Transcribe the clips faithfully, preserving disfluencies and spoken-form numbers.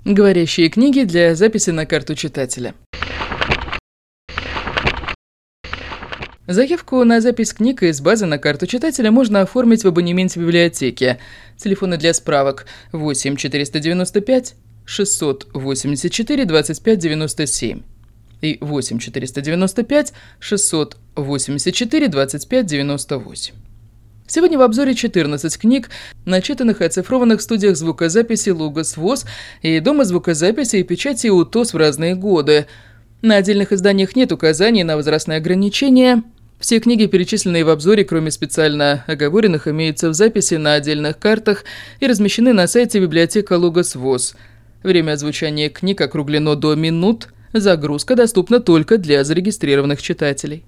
Говорящие книги для записи на карту читателя. Заявку на запись книг из базы на карту читателя можно оформить в абонементе библиотеки. Телефоны для справок восемь четыреста девяносто пять шестьсот восемьдесят четыре двадцать пять девяносто семь и восемь четыреста девяносто пять шестьсот восемьдесят четыре двадцать пять девяносто восемь. Сегодня в обзоре четырнадцать книг, начитанных и оцифрованных в студиях звукозаписи «Логос ВОЗ» и Дома звукозаписи и печати УТОС в разные годы. На отдельных изданиях нет указаний на возрастные ограничения. Все книги, перечисленные в обзоре, кроме специально оговоренных, имеются в записи на отдельных картах и размещены на сайте библиотека «Логос ВОЗ». Время озвучания книг округлено до минут. Загрузка доступна только для зарегистрированных читателей.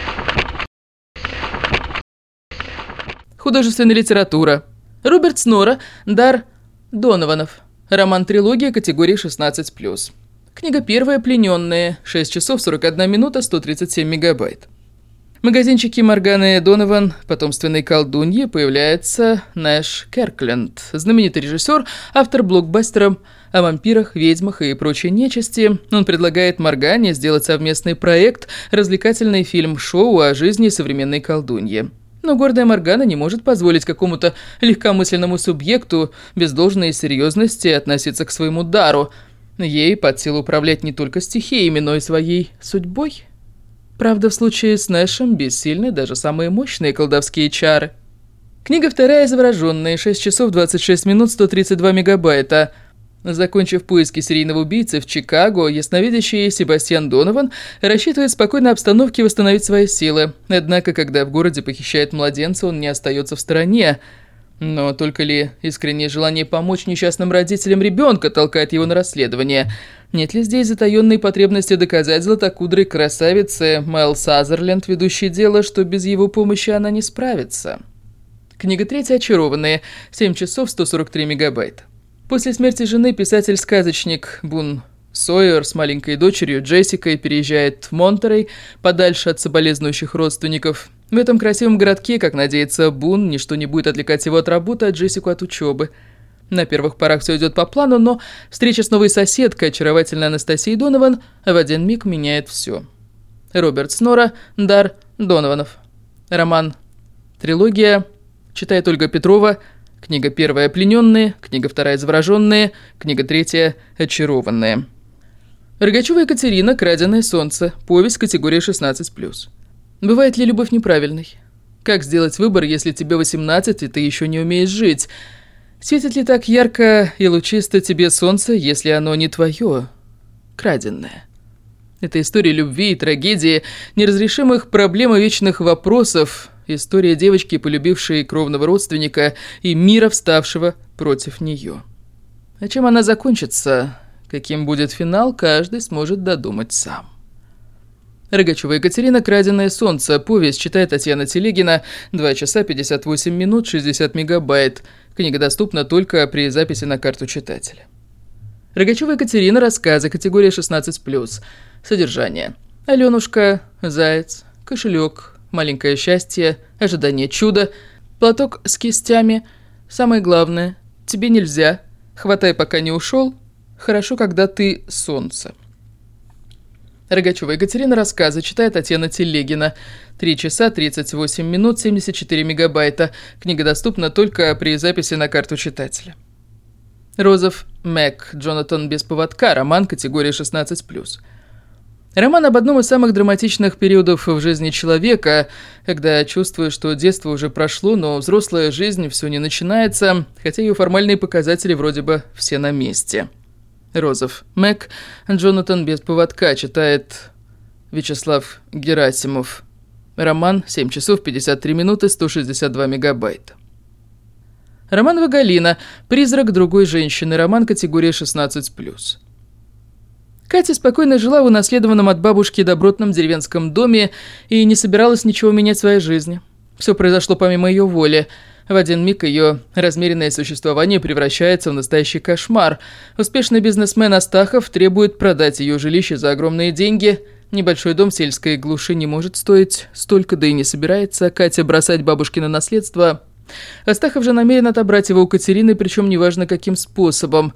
Художественная литература. Роберт Снора «Дар Донованов». Роман-трилогия категории шестнадцать плюс. Книга первая, плененные. шесть часов сорок одна минута, сто тридцать семь мегабайт. В магазинчике Морганы Донован, потомственной колдуньи, появляется Нэш Киркленд, знаменитый режиссер, автор блокбастеров о вампирах, ведьмах и прочей нечисти. Он предлагает Моргане сделать совместный проект, развлекательный фильм-шоу о жизни современной колдуньи. Но гордая Моргана не может позволить какому-то легкомысленному субъекту без должной серьезности относиться к своему дару. Ей под силу управлять не только стихиями, но и своей судьбой. Правда, в случае с Нэшем бессильны даже самые мощные колдовские чары. Книга вторая, «Завороженные», шесть часов двадцать шесть минут, сто тридцать два мегабайта. Закончив поиски серийного убийцы в Чикаго, ясновидящий Себастьян Донован рассчитывает в спокойной обстановке восстановить свои силы. Однако, когда в городе похищают младенца, он не остается в стороне. Но только ли искреннее желание помочь несчастным родителям ребенка толкает его на расследование? Нет ли здесь затаённой потребности доказать златокудрой красавице Мэл Сазерленд, ведущей дело, что без его помощи она не справится? Книга третья, «Очарованные», семь часов сто сорок три мегабайта. После смерти жены писатель-сказочник Бун Сойер с маленькой дочерью Джессикой переезжает в Монтерей, подальше от соболезнующих родственников. В этом красивом городке, как надеется Бун, ничто не будет отвлекать его от работы, а Джессику от учебы. На первых порах все идет по плану, но встреча с новой соседкой, очаровательной Анастасией Донован, в один миг меняет все. Роберт Снора «Дар Донованов». Роман «Трилогия». Читает Ольга Петрова. Книга первая «Плененные», книга вторая «Завороженные», книга третья «Очарованные». Рогачева Екатерина «Краденое солнце», повесть категории шестнадцать плюс. Бывает ли любовь неправильной? Как сделать выбор, если тебе восемнадцать, и ты еще не умеешь жить? Светит ли так ярко и лучисто тебе солнце, если оно не твое, краденное? Это история любви и трагедии, неразрешимых проблем и вечных вопросов. История девочки, полюбившей кровного родственника, и мира, вставшего против нее. А чем она закончится, каким будет финал, каждый сможет додумать сам. Рогачева Екатерина «Краденое солнце», повесть, читает Татьяна Телегина, два часа пятьдесят восемь минут, шестьдесят мегабайт. Книга доступна только при записи на карту читателя. Рогачева Екатерина «Рассказы», категория шестнадцать плюс. Содержание. Алёнушка, заяц, кошелек, маленькое счастье, ожидание чуда, платок с кистями, самое главное, тебе нельзя, хватай, пока не ушел, хорошо, когда ты солнце. Рогачева Екатерина «Рассказы», читает Татьяна Телегина, три часа тридцать восемь минут, семьдесят четыре мегабайта. Книга доступна только при записи на карту читателя. Розов Мэг, Джонатан без поводка, роман категории шестнадцать плюс. Роман об одном из самых драматичных периодов в жизни человека, когда чувствуешь, что детство уже прошло, но взрослая жизнь все не начинается, хотя ее формальные показатели вроде бы все на месте. Розов Мэг, Джонатан без поводка, читает Вячеслав Герасимов. Роман семь часов пятьдесят три минуты, сто шестьдесят два мегабайта. Романова Галина «Призрак другой женщины», роман категории шестнадцать плюс. Катя спокойно жила в унаследованном от бабушки добротном деревенском доме и не собиралась ничего менять в своей жизни. Все произошло помимо ее воли. В один миг ее размеренное существование превращается в настоящий кошмар. Успешный бизнесмен Астахов требует продать ее жилище за огромные деньги. Небольшой дом в сельской глуши не может стоить столько, да и не собирается Катя бросать бабушкино наследство. Астахов же намерен отобрать его у Катерины, причем неважно каким способом.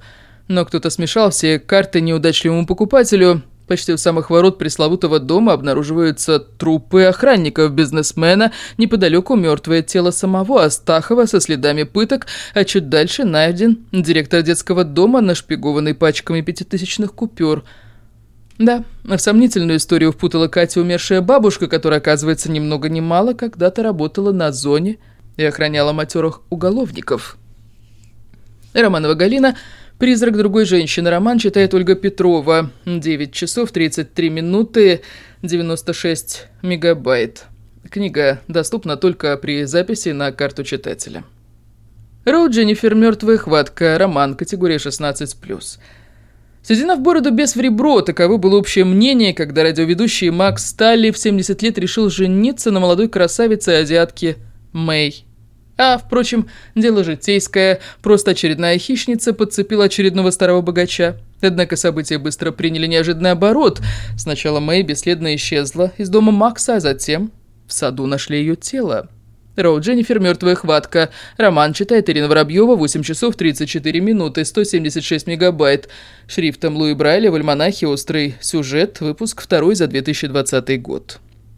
Но кто-то смешал все карты неудачливому покупателю. Почти у самых ворот пресловутого дома обнаруживаются трупы охранников бизнесмена, неподалеку мертвое тело самого Астахова со следами пыток, а чуть дальше найден директор детского дома, нашпигованный пачками пятитысячных купюр. Да, в сомнительную историю впутала Катя умершая бабушка, которая, оказывается, ни много ни мало когда-то работала на зоне и охраняла матерых уголовников. Романова Галина. «Призрак другой женщины». Роман читает Ольга Петрова. девять часов тридцать три минуты девяносто шесть мегабайт. Книга доступна только при записи на карту читателя. Роу Дженнифер. «Мертвая хватка». Роман. Категория шестнадцать плюс. «Седина в бороду, бес в ребро» – таково было общее мнение, когда радиоведущий Макс Сталли в семьдесят лет решил жениться на молодой красавице-азиатке Мэй. А, впрочем, дело житейское, просто очередная хищница подцепила очередного старого богача. Однако события быстро приняли неожиданный оборот. Сначала Мэй бесследно исчезла из дома Макса, а затем в саду нашли ее тело. Роу Дженнифер. «Мертвая хватка». Роман читает Ирина Воробьева. восемь часов тридцать четыре минуты, сто семьдесят шесть мегабайт. Шрифтом Луи Брайля в альманахе «Острый сюжет», выпуск второй за две тысячи двадцатый год.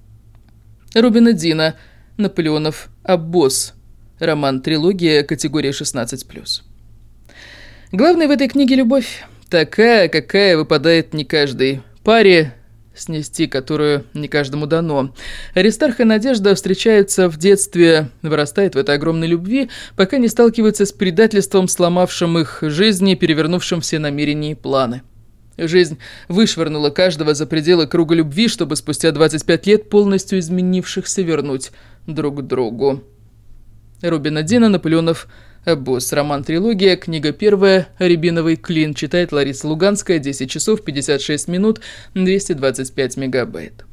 Рубин Дина. «Наполеонов обоз». Роман. Трилогия. Категория шестнадцать плюс. Главное в этой книге любовь. Такая, какая выпадает не каждой паре, снести которую не каждому дано. Аристарх и Надежда встречаются в детстве, вырастают в этой огромной любви, пока не сталкиваются с предательством, сломавшим их жизни, перевернувшим все намерения и планы. Жизнь вышвырнула каждого за пределы круга любви, чтобы спустя двадцать пять лет полностью изменившихся вернуть друг к другу. Рубин Дина. «Наполеонов обоз». Роман. Трилогия. Книга первая. «Рябиновый клин». Читает Лариса Луганская. десять часов пятьдесят шесть минут двести двадцать пять мегабайт.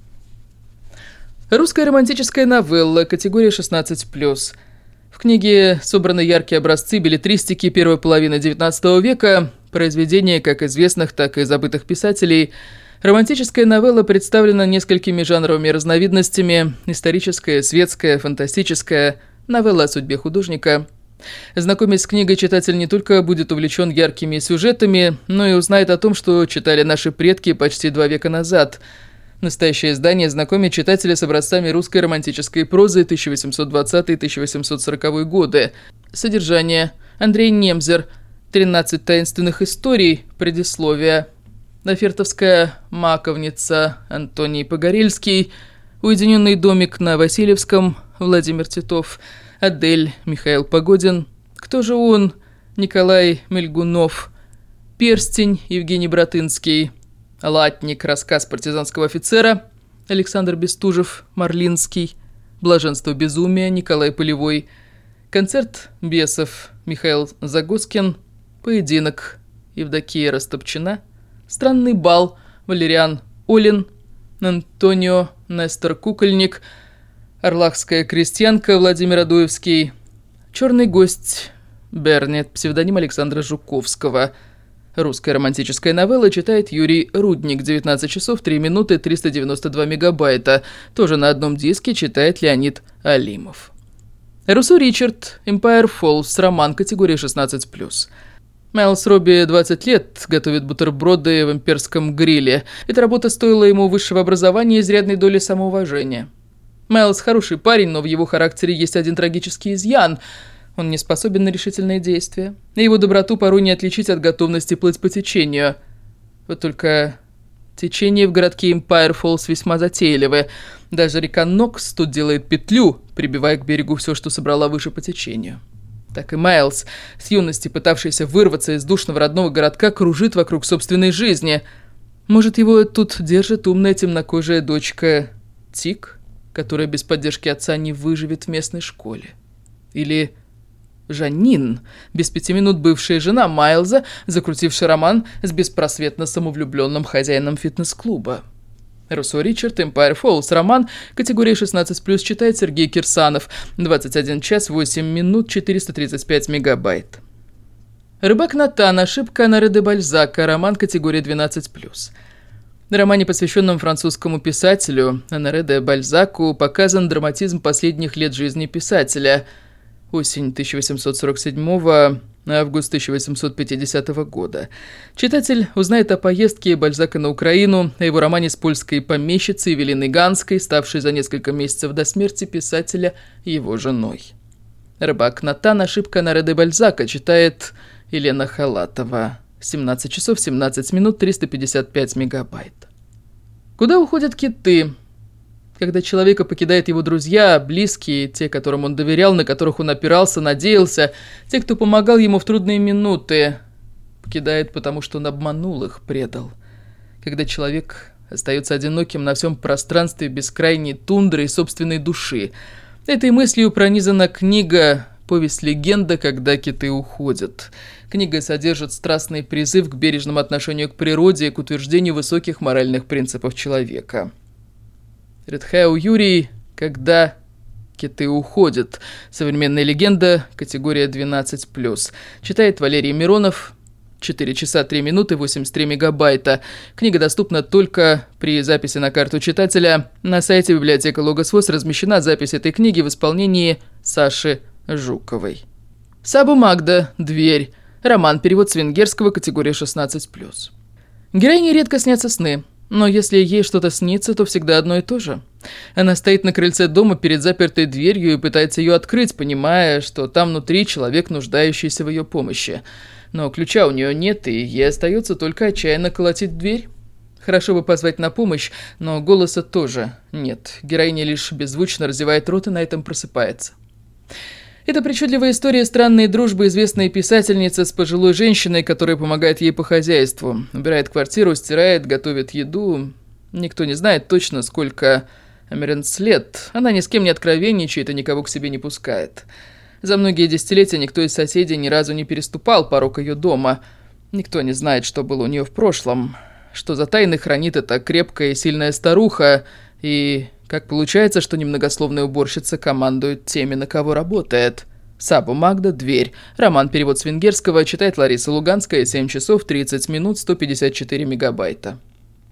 Русская романтическая новелла. Категория шестнадцать плюс. В книге собраны яркие образцы беллетристики первой половины девятнадцатого века, произведения как известных, так и забытых писателей. Романтическая новелла представлена несколькими жанровыми разновидностями: историческая, светская, фантастическая, новелла о судьбе художника. Знакомясь с книгой, читатель не только будет увлечен яркими сюжетами, но и узнает о том, что читали наши предки почти два века назад. Настоящее издание знакомит читателя с образцами русской романтической прозы тысяча восемьсот двадцатый — тысяча восемьсот сороковые годы. Содержание. Андрей Немзер. тринадцать таинственных историй. Предисловие. Нафертовская маковница. Антоний Погорельский. Уединенный домик на Васильевском. Владимир Титов. Адель. Михаил Погодин. Кто же он? Николай Мельгунов. Перстень. Евгений Братынский. Латник. Рассказ партизанского офицера. Александр Бестужев. Марлинский. Блаженство безумия. Николай Полевой. Концерт бесов. Михаил Загоскин. Поединок. Евдокия Растопчина. Странный бал. Валериан Олин. Антонио Нестор Кукольник. Орлахская крестьянка. Владимир Адуевский. Черный гость. Бернет. Псевдоним Александра Жуковского. Русская романтическая новелла читает Юрий Рудник. девятнадцать часов три минуты триста девяносто два мегабайта. Тоже на одном диске читает Леонид Алимов. Руссо Ричард. Empire Falls. Роман. Категория шестнадцать плюс. Майлз Робби двадцать лет готовит бутерброды в имперском гриле. Эта работа стоила ему высшего образования и изрядной доли самоуважения. Майлз хороший парень, но в его характере есть один трагический изъян. Он не способен на решительные действия. И его доброту порой не отличить от готовности плыть по течению. Вот только течение в городке Empire Falls весьма затейливое. Даже река Нокс тут делает петлю, прибивая к берегу все, что собрала выше по течению. Так и Майлз, с юности пытавшийся вырваться из душного родного городка, кружит вокруг собственной жизни. Может, его тут держит умная темнокожая дочка Тик, которая без поддержки отца не выживет в местной школе. Или Жанин, без пяти минут бывшая жена Майлза, закрутившая роман с беспросветно самовлюбленным хозяином фитнес-клуба. Руссо Ричард. Empire Falls. Роман. Категория шестнадцать плюс. Читает Сергей Кирсанов. двадцать один час восемь минут четыреста тридцать пять мегабайт. Рыбак Натан. Ошибка Анаре де Бальзака. Роман. Категория двенадцать плюс. В романе, посвященном французскому писателю Анаре де Бальзаку, показан драматизм последних лет жизни писателя. Осень тысяча восемьсот сорок седьмого. август тысяча восемьсот пятидесятого года. Читатель узнает о поездке Бальзака на Украину, о его романе с польской помещицей Евелиной Ганской, ставшей за несколько месяцев до смерти писателя его женой. «Рыбак Натан. Ошибка Оноре де Бальзака», читает Елена Халатова. семнадцать часов семнадцать минут триста пятьдесят пять мегабайт. Куда уходят киты? Когда человека покидают его друзья, близкие, те, которым он доверял, на которых он опирался, надеялся, те, кто помогал ему в трудные минуты, покидает, потому что он обманул их, предал. Когда человек остается одиноким на всем пространстве бескрайней тундры и собственной души. Этой мыслью пронизана книга «Повесть-легенда. Когда киты уходят». Книга содержит страстный призыв к бережному отношению к природе и к утверждению высоких моральных принципов человека. Редхау Юрий «Когда киты уходят». Современная легенда, категория двенадцать плюс. Читает Валерий Миронов. четыре часа три минуты восемьдесят три мегабайта. Книга доступна только при записи на карту читателя. На сайте библиотека Логос.ВОС размещена запись этой книги в исполнении Саши Жуковой. Сабу Магда. Дверь. Роман. Перевод с венгерского, категория шестнадцать плюс. Героине редко снятся сны. Но если ей что-то снится, то всегда одно и то же. Она стоит на крыльце дома перед запертой дверью и пытается ее открыть, понимая, что там внутри человек, нуждающийся в ее помощи. Но ключа у нее нет, и ей остается только отчаянно колотить в дверь. Хорошо бы позвать на помощь, но голоса тоже нет. Героиня лишь беззвучно разевает рот и на этом просыпается. Это причудливая история странной дружбы известной писательницы с пожилой женщиной, которая помогает ей по хозяйству. Убирает квартиру, стирает, готовит еду. Никто не знает точно, сколько Амеренс лет. Она ни с кем не откровенничает и никого к себе не пускает. За многие десятилетия никто из соседей ни разу не переступал порог ее дома. Никто не знает, что было у нее в прошлом. Что за тайны хранит эта крепкая и сильная старуха. И как получается, что немногословная уборщица командует теми, на кого работает. Сабу Магда. Дверь. Роман. Перевод с венгерского. Читает Лариса Луганская. семь часов тридцать минут сто пятьдесят четыре мегабайта.